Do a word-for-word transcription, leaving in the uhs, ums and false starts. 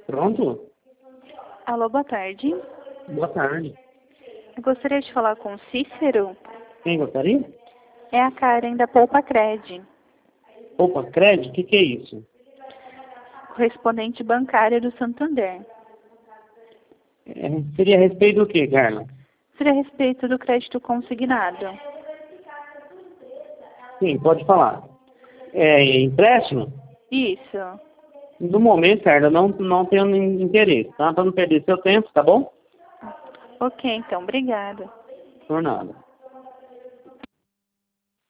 Pronto? Alô, boa tarde. Boa tarde. Eu gostaria de falar com o Cícero. Quem gostaria? É a Karen da Poupa Cred, Opa, crédito? O que, que é isso? correspondente bancária do Santander. É, seria a respeito do que, Carla? Seria a respeito do crédito consignado. Sim, pode falar. É empréstimo? Isso. No momento, Carla, não, não tenho interesse, tá? Para não perder seu tempo, tá bom? Ok, então, obrigada. Por nada.